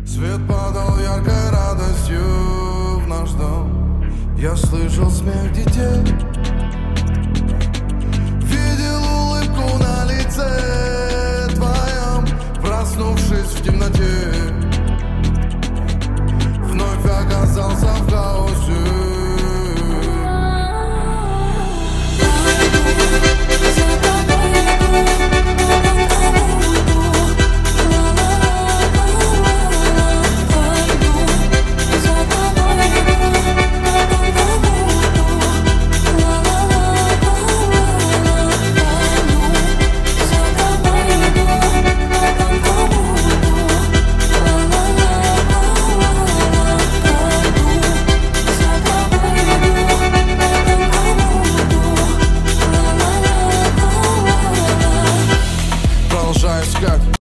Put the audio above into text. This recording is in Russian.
Свет падал яркой радостью в наш дом. Я слышал смех детей, видел улыбку на лице твоем. Проснувшись в темноте, вновь оказался в